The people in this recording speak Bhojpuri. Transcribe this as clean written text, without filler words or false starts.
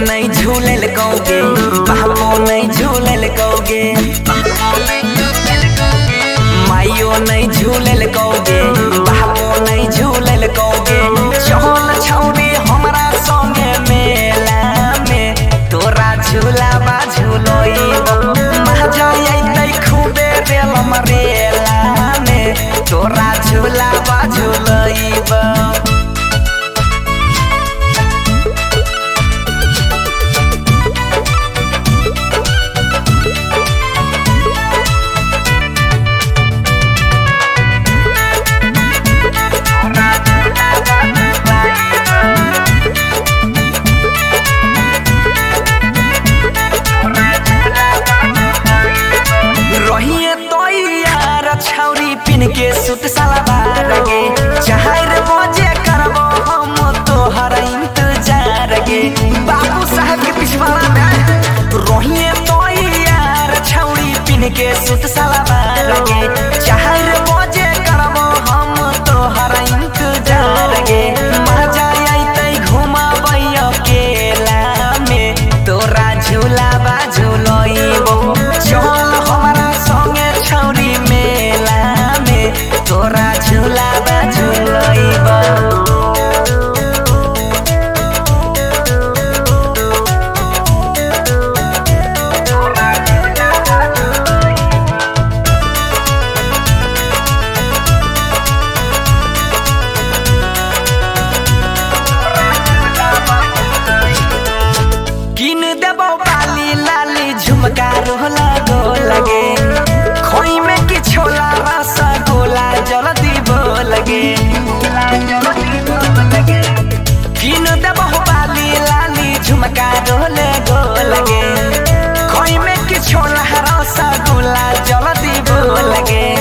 नहीं झूले लगोगे, बाबो नहीं झूले लगोगे, माइयो नहीं झूले लगोगे, बाबो नहीं झूले लगोगे। चल छौरी हमरा संगे मेला में तोरा झूला बा झूलोइबो, मजा अइतै खूबे रेल मरेला में तोरा झूला बा झूलोइबो। छौरी पिन के सूट सलवार गे, चार बजे करबो हम तोहर इंतजार गे। बाबू साहब के पिछवाड़ा में रोहिए तो यार छौरी पिन के सूट सलवार गे, चार बजे करबो हम तोहर इंतजार गे। मजा अइतै घुमाबै अकेला में तोरा झूला बा झूलोइबो। चल हमरा संगे छौरी तोरा झूला बा झूलोइबो। किन देबो बाली लाली झुमका रोला गो लगे, खोई में कि छोला रसगुल्ला जल्दी बोलगे। किन देबो बाली लाली झुमका रोले गो लगे, खोई में कि छोला रसगुल्ला जल्दी बोलगे।